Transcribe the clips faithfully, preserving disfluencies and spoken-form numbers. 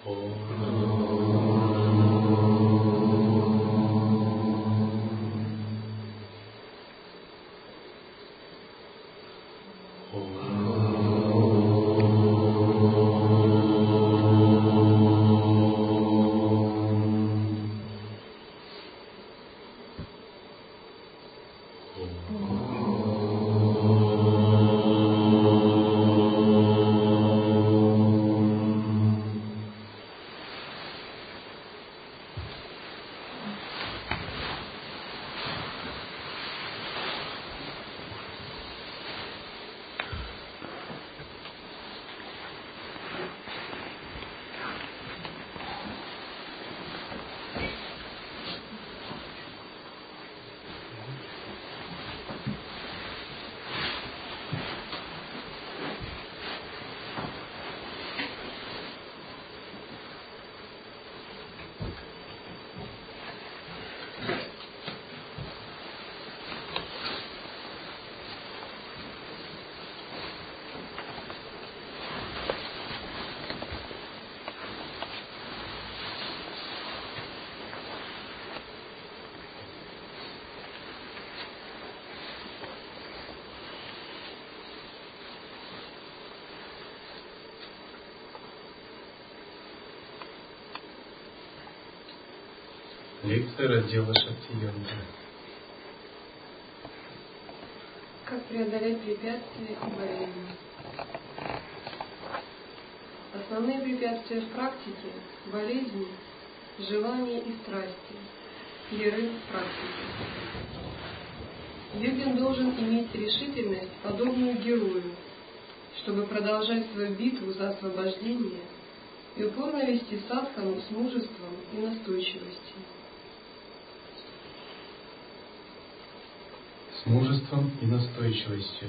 Лекция раздела Шакти-йога. Как преодолеть препятствия и болезни? Основные препятствия в практике – болезни, желания и страсти, перерыв в практике. Йогин должен иметь решительность, подобную герою, чтобы продолжать свою битву за освобождение и упорно вести садхану с мужеством и настойчивостью. С мужеством и настойчивостью.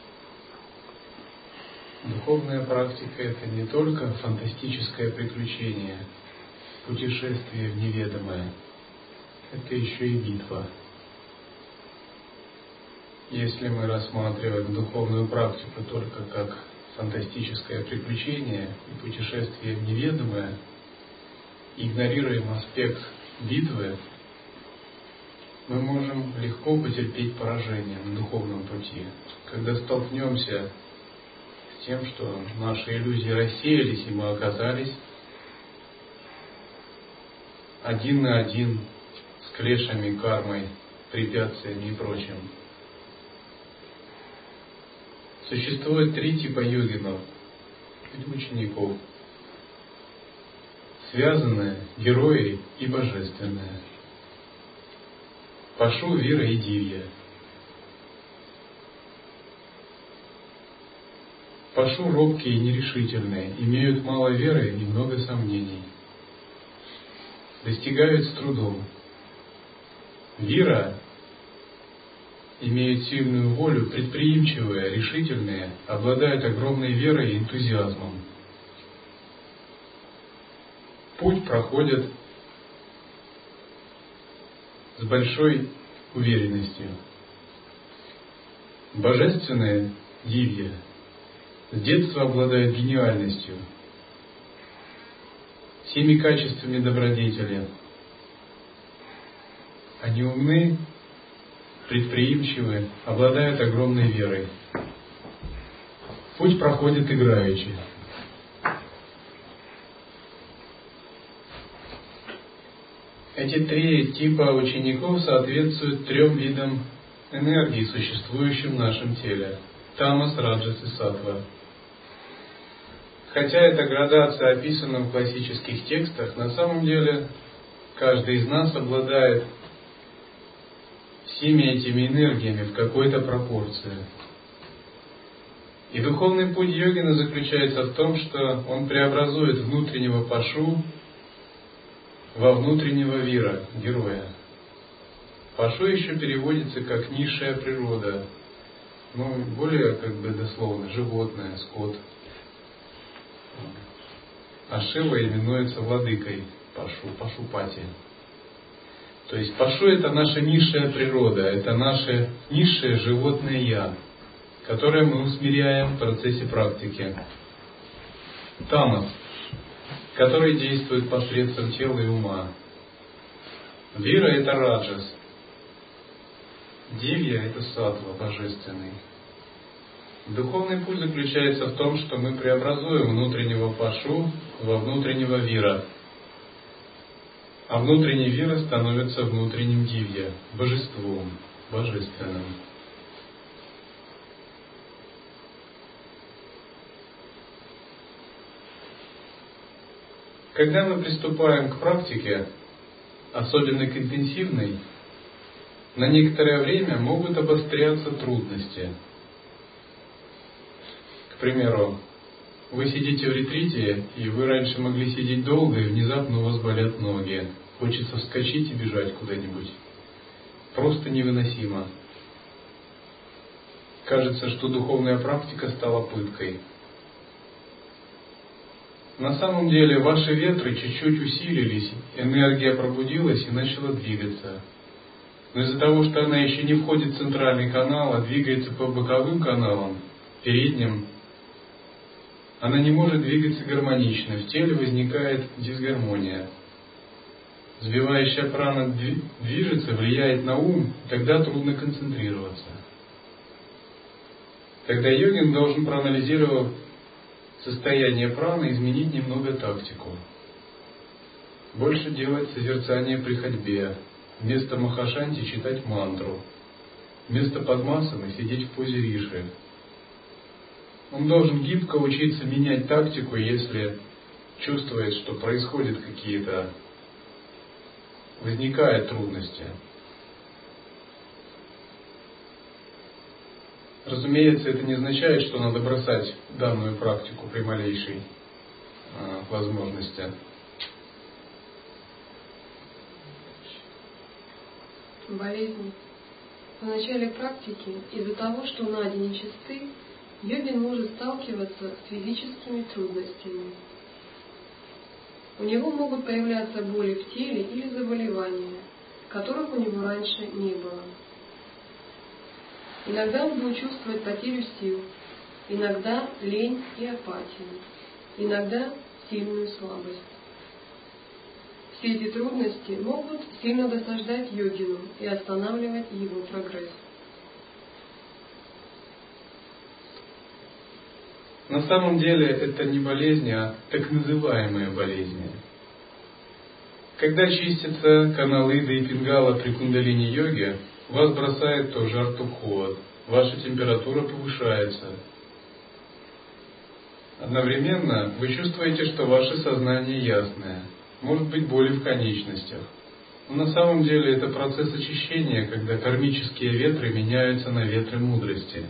Духовная практика – это не только фантастическое приключение, путешествие в неведомое, это еще и битва. Если мы рассматриваем духовную практику только как фантастическое приключение и путешествие в неведомое, игнорируем аспект битвы, мы можем легко потерпеть поражение на духовном пути, когда столкнемся с тем, что наши иллюзии рассеялись, и мы оказались один на один с клешами, кармой, препятствиями и прочим. Существует три типа йогинов или учеников: связанные, герои и божественные. Пашу, Вира и Дивья. Пашу робкие и нерешительные, имеют мало веры и много сомнений. Достигают с трудом. Вира имеют сильную волю, предприимчивые, решительные, обладают огромной верой и энтузиазмом. Путь проходят с большой уверенностью. Божественные дивья с детства обладают гениальностью, всеми качествами добродетели. Они умны, предприимчивы, обладают огромной верой. Путь проходит играючи. Эти три типа учеников соответствуют трем видам энергии, существующим в нашем теле: тамас, раджас и саттва. Хотя эта градация описана в классических текстах, на самом деле каждый из нас обладает всеми этими энергиями в какой-то пропорции. И духовный путь йогина заключается в том, что он преобразует внутреннего пашу во внутреннего вира, героя. Пашу еще переводится как низшая природа, ну, более как бы дословно, животное, скот. А Шива именуется владыкой Пашу, Пашупати. То есть Пашу — это наша низшая природа, это наше низшее животное «я», которое мы усмиряем в процессе практики. Тамас который действует посредством тела и ума. Вира – это раджас. Дивья – это саттва, божественный. Духовный путь заключается в том, что мы преобразуем внутреннего пашу во внутреннего вира. А внутренний вира становится внутренним дивья, божеством, божественным. Когда мы приступаем к практике, особенно к интенсивной, на некоторое время могут обостряться трудности. К примеру, вы сидите в ретрите, и вы раньше могли сидеть долго, и внезапно у вас болят ноги. Хочется вскочить и бежать куда-нибудь. Просто невыносимо. Кажется, что духовная практика стала пыткой. На самом деле ваши ветры чуть-чуть усилились, энергия пробудилась и начала двигаться. Но из-за того, что она еще не входит в центральный канал, а двигается по боковым каналам, передним, она не может двигаться гармонично, в теле возникает дисгармония. Сбивающая прана движется, влияет на ум, и тогда трудно концентрироваться. Тогда йогин должен, проанализировав состояние праны, изменить немного тактику. Больше делать созерцание при ходьбе, вместо махашанти читать мантру, вместо падмасаны сидеть в позе риши. Он должен гибко учиться менять тактику, если чувствует, что происходят какие-то, возникают трудности. Разумеется, это не означает, что надо бросать данную практику при малейшей э, возможности. Болезнь. В начале практики из-за того, что нади нечисты, йогин может сталкиваться с физическими трудностями. У него могут появляться боли в теле или заболевания, которых у него раньше не было. Иногда он будет чувствовать потерю сил, иногда лень и апатию, иногда сильную слабость. Все эти трудности могут сильно досаждать йогину и останавливать его прогресс. На самом деле это не болезни, а так называемые болезни. Когда чистятся каналы Иды и Пингала при кундалини-йоге, вас бросает то в жар, то в холод. Ваша температура повышается. Одновременно вы чувствуете, что ваше сознание ясное. Может быть боли в конечностях. Но на самом деле это процесс очищения, когда кармические ветры меняются на ветры мудрости.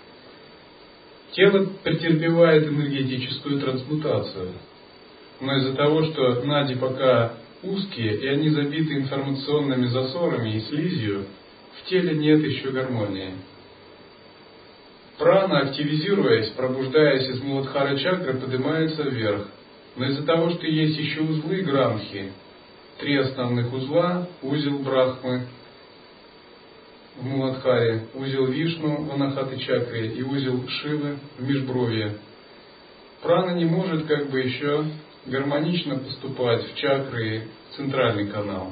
Тело претерпевает энергетическую трансмутацию. Но из-за того, что нади пока узкие, и они забиты информационными засорами и слизью, в теле нет еще гармонии. Прана, активизируясь, пробуждаясь из Муладхара чакры, поднимается вверх. Но из-за того, что есть еще узлы грамхи, три основных узла, узел Брахмы в Муладхаре, узел Вишну в Анахаты чакре и узел Шивы в Межбровье, прана не может как бы еще гармонично поступать в чакры и центральный канал.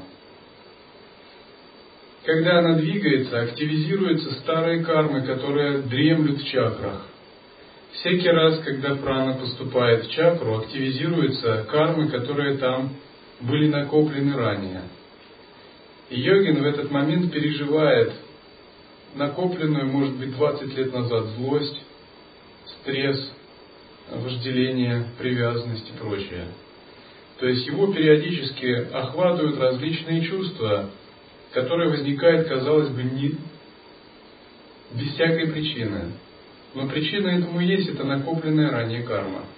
Когда она двигается, активизируются старые кармы, которые дремлют в чакрах. Всякий раз, когда прана поступает в чакру, активизируются кармы, которые там были накоплены ранее. И йогин в этот момент переживает накопленную, может быть, двадцать лет назад злость, стресс, вожделение, привязанность и прочее. То есть его периодически охватывают различные чувства, которые возникают, казалось бы, не, без всякой причины. Но причина этому есть, это накопленная ранее карма.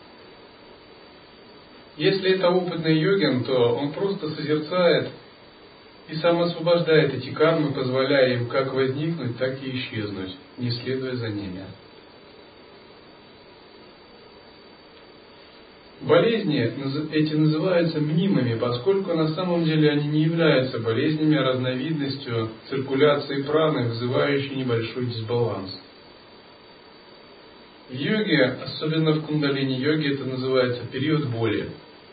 Если это опытный йогин, то он просто созерцает и сам освобождает эти кармы, позволяя им как возникнуть, так и исчезнуть, не следуя за ними. Болезни эти называются мнимыми, поскольку на самом деле они не являются болезнями, а разновидностью циркуляции праны, вызывающей небольшой дисбаланс. В йоге, особенно в кундалини-йоге, это называется период боли.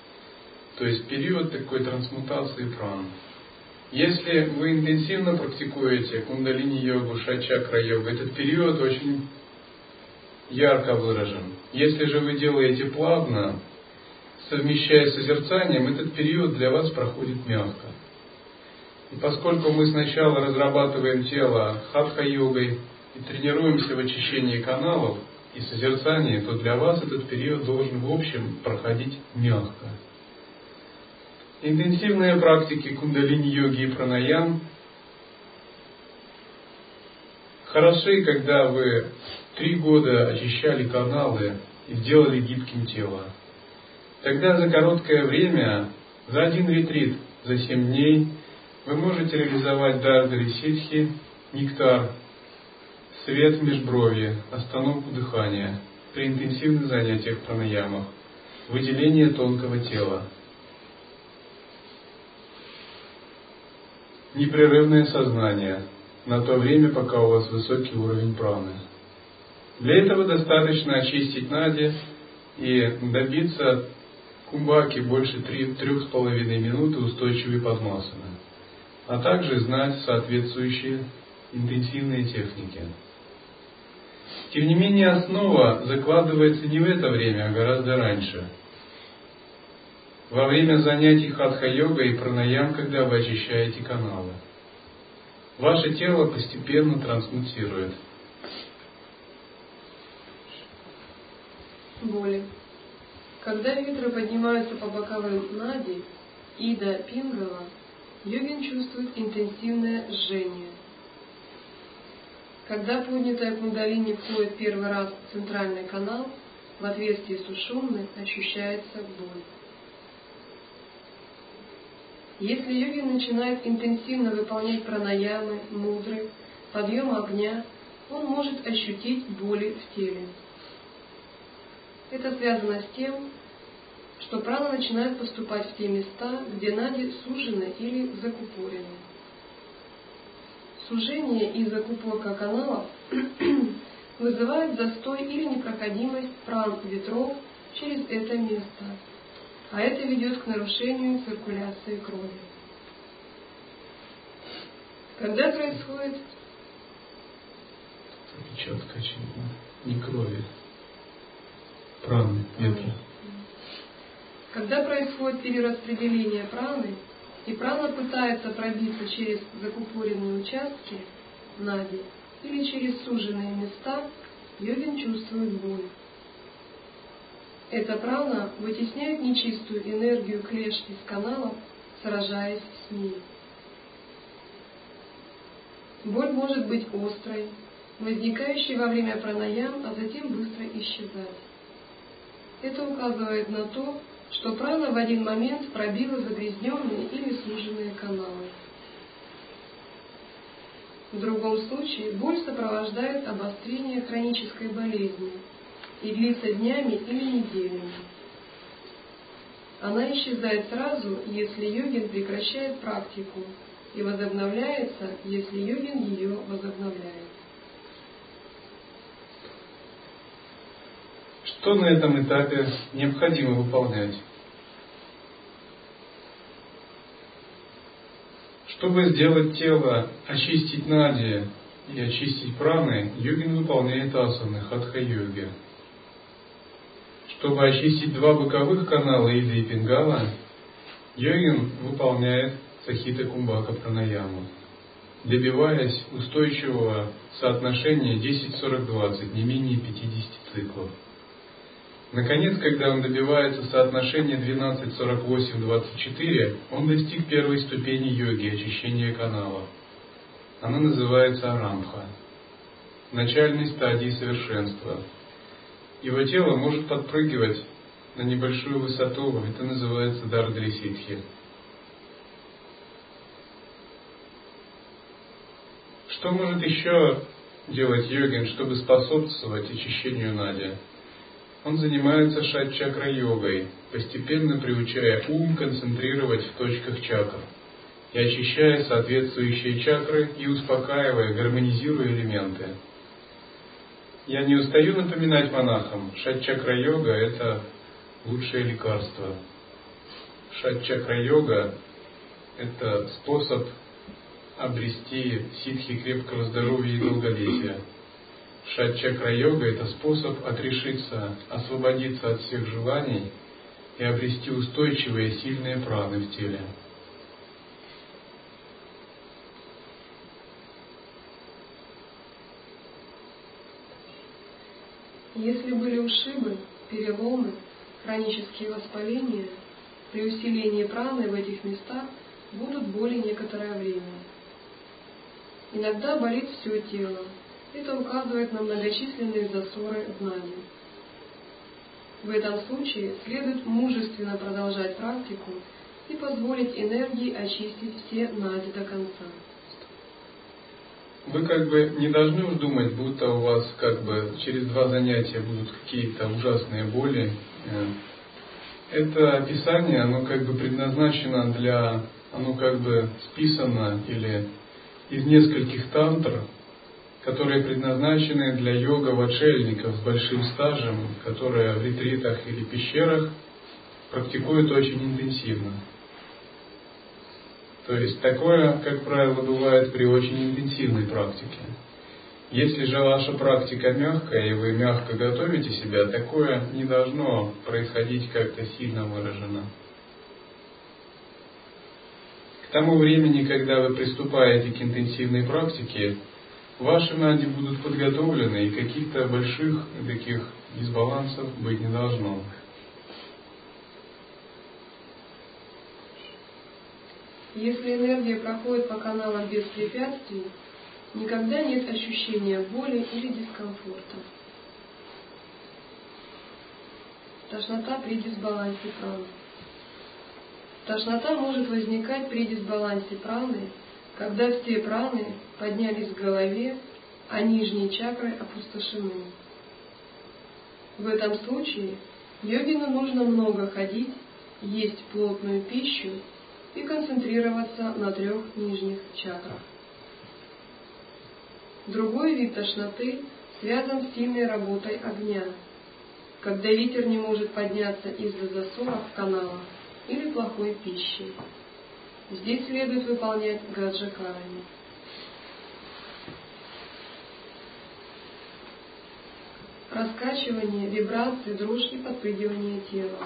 то есть период такой трансмутации пран. Если вы интенсивно практикуете кундалини-йогу, шат-чакра-йогу, этот период очень ярко выражен. Если же вы делаете плавно, совмещая с созерцанием, этот период для вас проходит мягко. И поскольку мы сначала разрабатываем тело хатха-йогой и тренируемся в очищении каналов и созерцании, то для вас этот период должен в общем проходить мягко. Интенсивные практики кундалини-йоги и пранаям хороши, когда вы три года очищали каналы и делали гибким тело. Тогда за короткое время, за один ретрит, за семь дней, вы можете реализовать дардали ситхи, нектар, свет в межбровье, остановку дыхания при интенсивных занятиях пранаямах, выделение тонкого тела, непрерывное сознание на то время, пока у вас высокий уровень праны. Для этого достаточно очистить нади и добиться кумбаки больше трех с половиной минуты устойчивой падмасаны, а также знать соответствующие интенсивные техники. Тем не менее, основа закладывается не в это время, а гораздо раньше. Во время занятий хатха-йогой и пранаям, когда вы очищаете каналы. Ваше тело постепенно трансмутирует. Боли. Когда ветры поднимаются по боковым нади, ида, пингала, йогин чувствует интенсивное жжение. Когда поднятая кундалини входит первый раз в центральный канал, в отверстии сушумны ощущается боль. Если йогин начинает интенсивно выполнять пранаямы, мудры, подъем огня, он может ощутить боли в теле. Это связано с тем, что прана начинает поступать в те места, где нади сужены или закупорены. Сужение и закупорка каналов вызывает застой или непроходимость пран ветров через это место, а это ведет к нарушению циркуляции крови. Когда происходит... Четко, очевидно. Не крови. Праны, ветра. Когда происходит перераспределение праны, и прана пытается пробиться через закупоренные участки нади или через суженные места, йогин чувствует боль. Эта прана вытесняет нечистую энергию клеш из каналов, сражаясь с ней. Боль может быть острой, возникающей во время пранаям, а затем быстро исчезать. Это указывает на то, что прана в один момент пробила загрязненные или суженные каналы. В другом случае боль сопровождает обострение хронической болезни и длится днями или неделями. Она исчезает сразу, если йогин прекращает практику, и возобновляется, если йогин ее возобновляет. Что на этом этапе необходимо выполнять? Чтобы сделать тело, очистить нади и очистить праны, йогин выполняет асаны, хатха-йоги. Чтобы очистить два боковых канала ида и пингала, йогин выполняет сахита кумбака пранаяму, добиваясь устойчивого соотношения десять сорок двадцать, не менее пятьдесят циклов. Наконец, когда он добивается соотношения двенадцать сорок восемь двадцать четыре, он достиг первой ступени йоги, очищения канала. Она называется арамбха, начальной стадии совершенства. Его тело может подпрыгивать на небольшую высоту, это называется дардали ситхи. Что может еще делать йогин, чтобы способствовать очищению нади? Он занимается шат-чакра-йогой, постепенно приучая ум концентрировать в точках чакр и очищая соответствующие чакры и успокаивая, гармонизируя элементы. Я не устаю напоминать монахам, шат-чакра-йога – это лучшее лекарство. Шат-чакра-йога – это способ обрести ситхи крепкого здоровья и долголетия. Шат-чакра-йога – это способ отрешиться, освободиться от всех желаний и обрести устойчивые сильные праны в теле. Если были ушибы, переломы, хронические воспаления, при усилении праны в этих местах будут боли некоторое время. Иногда болит все тело. Это указывает на многочисленные засоры в нади. В этом случае следует мужественно продолжать практику и позволить энергии очистить все нади до конца. Вы как бы не должны уж думать, будто у вас как бы через два занятия будут какие-то ужасные боли. Это описание, оно как бы предназначено для, оно как бы списано или из нескольких тантр, которые предназначены для йога-вачельников с большим стажем, которые в ретритах или пещерах практикуют очень интенсивно. То есть такое, как правило, бывает при очень интенсивной практике. Если же ваша практика мягкая, и вы мягко готовите себя, такое не должно происходить как-то сильно выражено. К тому времени, когда вы приступаете к интенсивной практике, ваши нади будут подготовлены, и каких-то больших таких дисбалансов быть не должно. Если энергия проходит по каналам без препятствий, никогда нет ощущения боли или дискомфорта. Тошнота при дисбалансе праны. Тошнота может возникать при дисбалансе праны, когда все праны поднялись к голове, а нижние чакры опустошены. В этом случае йогину нужно много ходить, есть плотную пищу и концентрироваться на трех нижних чакрах. Другой вид тошноты связан с сильной работой огня, когда ветер не может подняться из-за засоров в каналах или плохой пищи. Здесь следует выполнять гаджакарани. Раскачивание, вибрации, дрожь и подпрыгивание тела.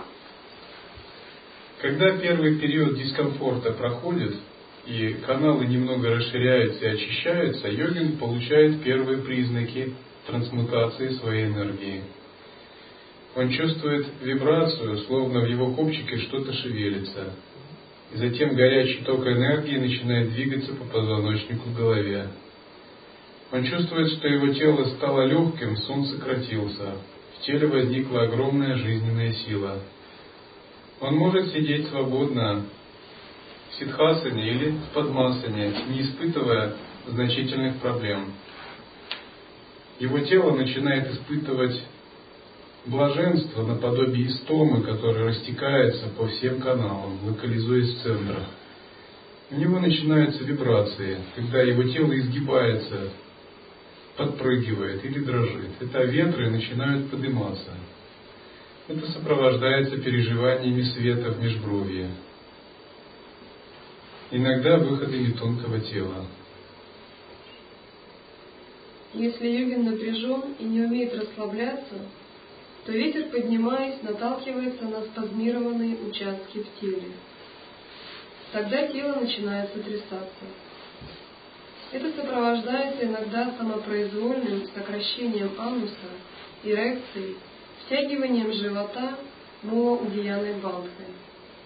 Когда первый период дискомфорта проходит, и каналы немного расширяются и очищаются, йогин получает первые признаки трансмутации своей энергии. Он чувствует вибрацию, словно в его копчике что-то шевелится. И затем горячий ток энергии начинает двигаться по позвоночнику в голове. Он чувствует, что его тело стало легким, сон сократился. В теле возникла огромная жизненная сила. Он может сидеть свободно в сидхасане или в падмасане, не испытывая значительных проблем. Его тело начинает испытывать блаженство наподобие истомы, которая растекается по всем каналам, локализуясь в центрах. У него начинаются вибрации, когда его тело изгибается, подпрыгивает или дрожит. Это ветры начинают подниматься. Это сопровождается переживаниями света в межбровье. Иногда выходами тонкого тела. Если йогин напряжен и не умеет расслабляться, то ветер, поднимаясь, наталкивается на спазмированные участки в теле. Тогда тело начинает сотрясаться. Это сопровождается иногда самопроизвольным сокращением ануса, эрекцией, втягиванием живота, мула удияной бандхой.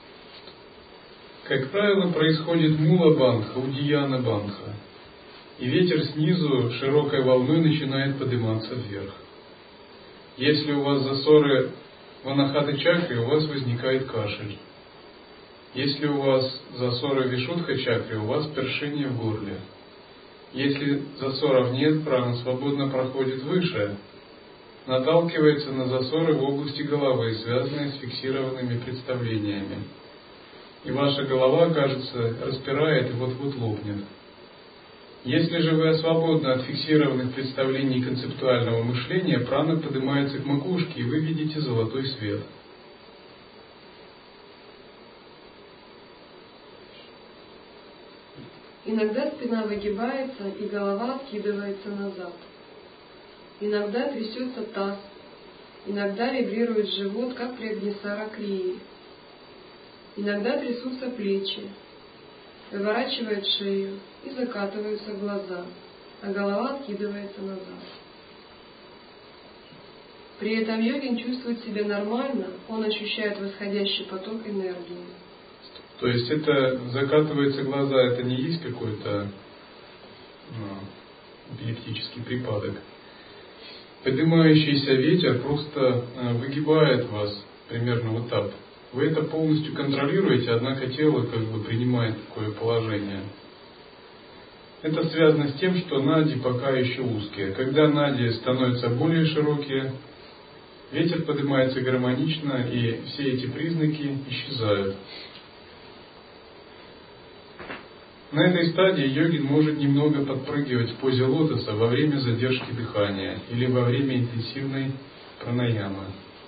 Как правило, происходит мула бандха, удияна бандха, и ветер снизу широкой волной начинает подниматься вверх. Если у вас засоры в анахата чакре, у вас возникает кашель. Если у вас засоры в вишудха чакре, у вас першение в горле. Если засоров нет, прана свободно проходит выше, наталкивается на засоры в области головы, связанные с фиксированными представлениями. И ваша голова, кажется, распирает и вот-вот лопнет. Если же вы свободны от фиксированных представлений концептуального мышления, прана поднимается к макушке, и вы видите золотой свет. Иногда спина выгибается и голова откидывается назад. Иногда трясется таз, иногда вибрирует живот, как при Агнисара Крии. Иногда трясутся плечи, выворачивает шею и закатываются глаза, а голова откидывается назад. При этом йогин чувствует себя нормально, он ощущает восходящий поток энергии. То есть это закатываются глаза, это не есть какой-то ну, эпилептический припадок. Поднимающийся ветер просто выгибает вас примерно вот так. Вы это полностью контролируете, однако тело как бы принимает такое положение. Это связано с тем, что нади пока еще узкие. Когда нади становятся более широкие, ветер поднимается гармонично, и все эти признаки исчезают. На этой стадии йогин может немного подпрыгивать в позе лотоса во время задержки дыхания или во время интенсивной пранаямы.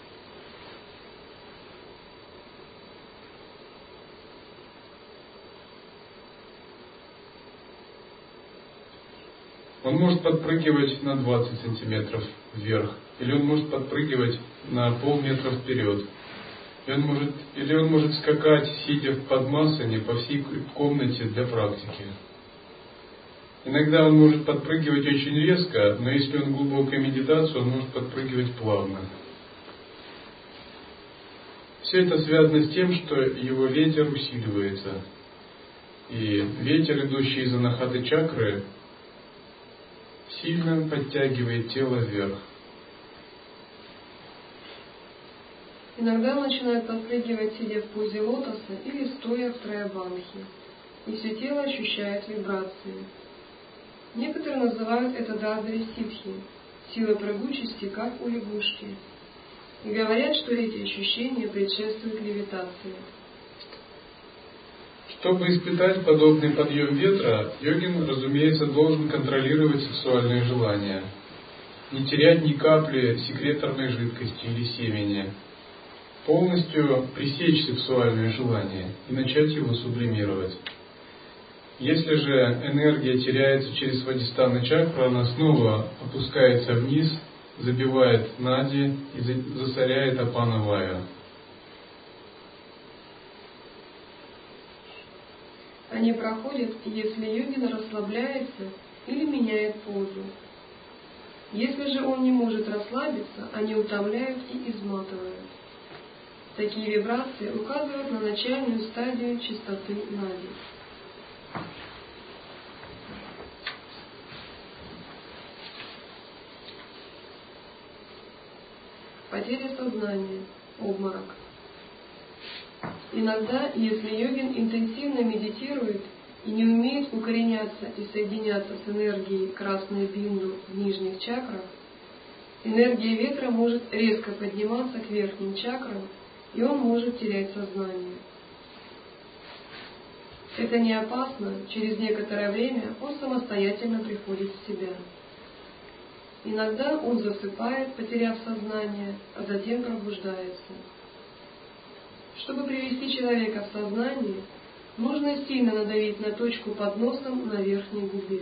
Он может подпрыгивать на двадцать сантиметров вверх, или он может подпрыгивать на полметра вперед. И он может, или он может скакать, сидя в падмасане по всей комнате для практики. Иногда он может подпрыгивать очень резко, но если он в глубокой медитации, он может подпрыгивать плавно. Все это связано с тем, что его ветер усиливается. И ветер, идущий из анахаты чакры, сильно подтягивает тело вверх. Иногда он начинает подпрыгивать, сидя в позе лотоса или стоя в траябандхе, и все тело ощущает вибрации. Некоторые называют это дадри ситхи, сила прыгучести, как у лягушки, и говорят, что эти ощущения предшествуют левитации. Чтобы испытать подобный подъем ветра, йогин, разумеется, должен контролировать сексуальные желания, не терять ни капли секреторной жидкости или семени, полностью пресечь сексуальное желание и начать его сублимировать. Если же энергия теряется через свадистхана чакру, она снова опускается вниз, забивает нади и засоряет апана ваю. Они проходят, если йогин расслабляется или меняет позу. Если же он не может расслабиться, они утомляют и изматывают. Такие вибрации указывают на начальную стадию чистоты нади. Потеря сознания, обморок. Иногда, если йогин интенсивно медитирует и не умеет укореняться и соединяться с энергией красной бинду в нижних чакрах, энергия ветра может резко подниматься к верхним чакрам, и он может терять сознание. Это не опасно, через некоторое время он самостоятельно приходит в себя. Иногда он засыпает, потеряв сознание, а затем пробуждается. Чтобы привести человека в сознание, нужно сильно надавить на точку под носом на верхней губе.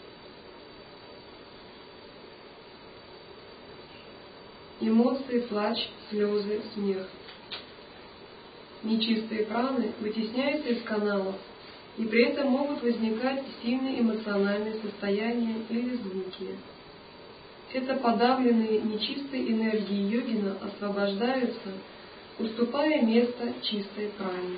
Эмоции, плач, слезы, смех. Нечистые праны вытесняются из каналов, и при этом могут возникать сильные эмоциональные состояния или звуки. Это подавленные нечистой энергии йогина освобождаются, уступая место чистой пране.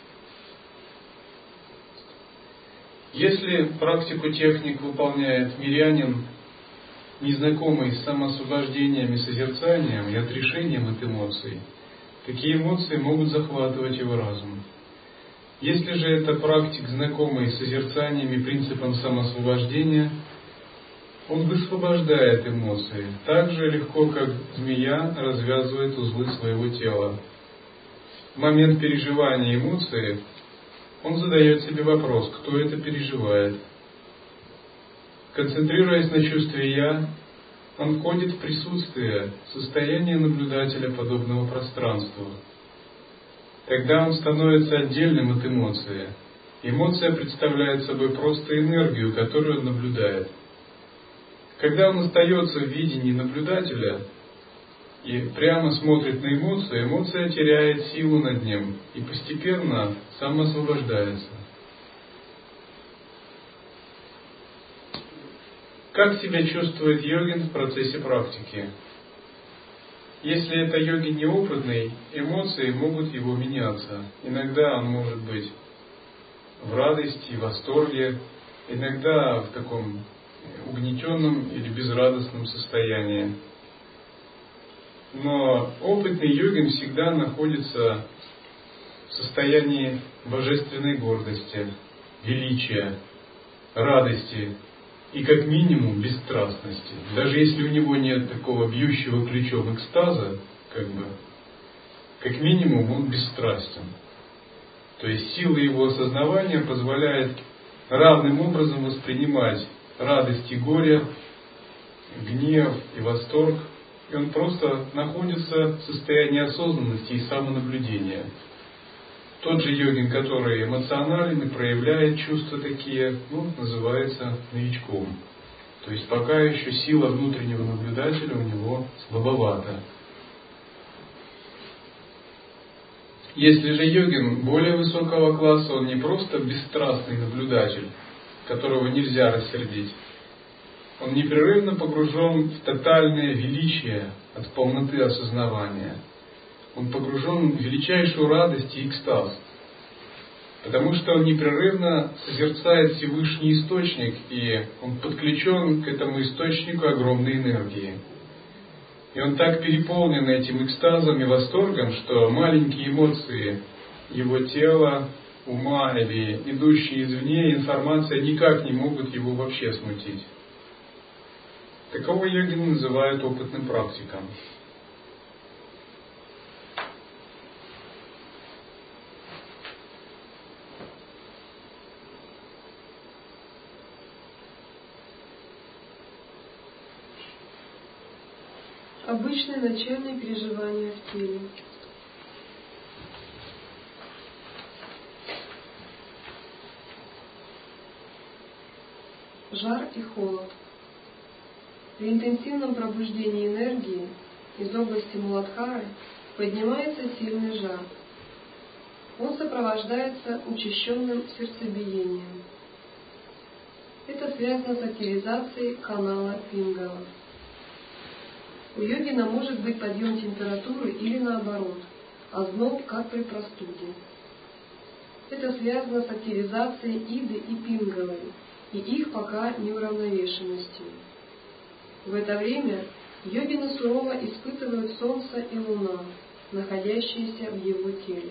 Если практику техник выполняет мирянин, незнакомый с самоосвобождением и созерцанием и отрешением от эмоций, такие эмоции могут захватывать его разум. Если же это практик, знакомый с созерцанием и принципом самоосвобождения, он высвобождает эмоции так же легко, как змея развязывает узлы своего тела. В момент переживания эмоции он задает себе вопрос, кто это переживает. Концентрируясь на чувстве «я», он входит в присутствие, состояние наблюдателя подобного пространства. Тогда он становится отдельным от эмоции, Эмоция представляет собой просто энергию, которую он наблюдает. Когда он остается в видении наблюдателя и прямо смотрит на эмоцию, эмоция теряет силу над ним и постепенно самоосвобождается. Как себя чувствует йогин в процессе практики? Если это йогин неопытный, эмоции могут его меняться. Иногда он может быть в радости, в восторге, иногда в таком угнетенном или безрадостном состоянии. Но опытный йогин всегда находится в состоянии божественной гордости, величия, радости и как минимум бесстрастности. Даже если у него нет такого бьющего ключом экстаза, как бы, как минимум он бесстрастен. То есть сила его осознавания позволяет равным образом воспринимать радость и горе, гнев и восторг. И он просто находится в состоянии осознанности и самонаблюдения. Тот же йогин, который эмоционален и проявляет чувства такие, ну, называется новичком. То есть пока еще сила внутреннего наблюдателя у него слабовата. Если же йогин более высокого класса, он не просто бесстрастный наблюдатель, которого нельзя рассердить. Он непрерывно погружен в тотальное величие от полноты осознавания. Он погружен в величайшую радость и экстаз, потому что он непрерывно созерцает Всевышний Источник, и он подключен к этому Источнику огромной энергии. И он так переполнен этим экстазом и восторгом, что маленькие эмоции его тела, ума или идущие извне информация никак не могут его вообще смутить. Такого йогина называют опытным практиком. Обычные начальные переживания в теле. Жар и холод. При интенсивном пробуждении энергии из области Муладхары поднимается сильный жар. Он сопровождается учащенным сердцебиением. Это связано с активизацией канала Пингала. У йогина может быть подъем температуры или наоборот, озноб, как при простуде. Это связано с активизацией Иды и Пингалы и их пока неуравновешенностью. В это время йогины сурово испытывают Солнце и Луна, находящиеся в его теле.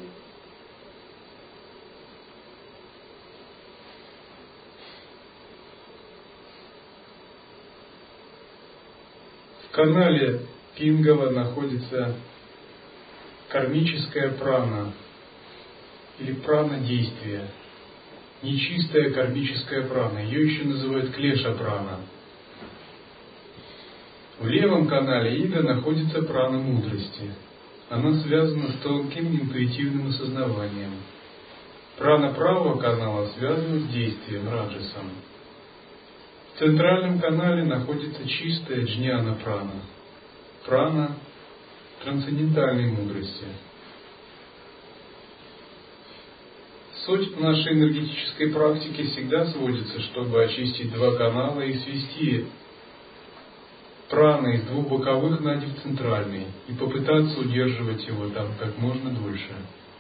В канале Пингала находится кармическая прана или прана действия, нечистая кармическая прана, ее еще называют клеша прана. В левом канале Ида находится прана мудрости. Она связана с тонким интуитивным осознаванием. Прана правого канала связана с действием, раджасом. В центральном канале находится чистая джняна прана, прана трансцендентальной мудрости. Суть нашей энергетической практики всегда сводится, чтобы очистить два канала и свести праны из двух боковых на один центральный и попытаться удерживать его там как можно дольше.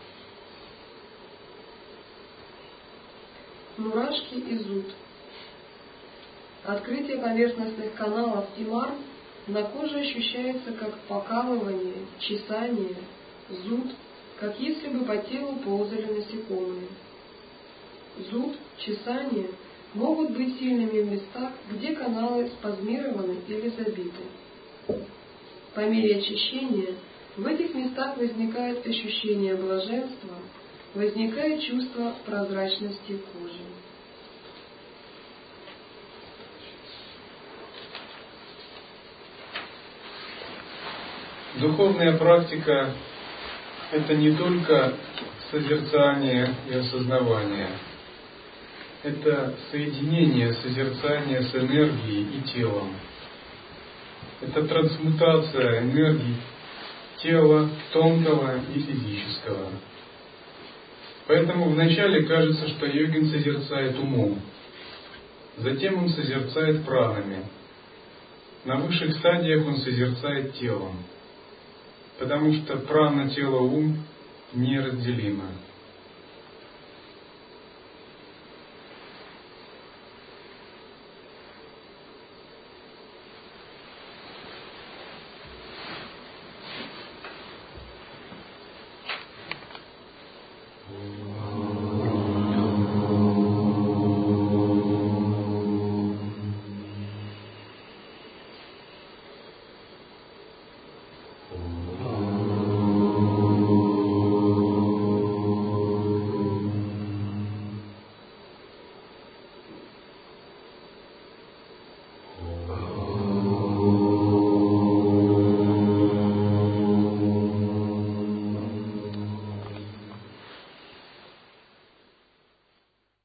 Мурашки и зуд. Открытие поверхностных каналов и марм на коже ощущается как покалывание, чесание, зуд, как если бы по телу ползали насекомые. Зуд, чесание могут быть сильными в местах, где каналы спазмированы или забиты. По мере очищения в этих местах возникает ощущение блаженства, возникает чувство прозрачности кожи. Духовная практика – это не только созерцание и осознавание. – это соединение созерцания с энергией и телом. Это трансмутация энергии тела тонкого и физического. Поэтому вначале кажется, что йогин созерцает умом, затем он созерцает пранами, на высших стадиях он созерцает телом, потому что прана, тело, ум неразделимы.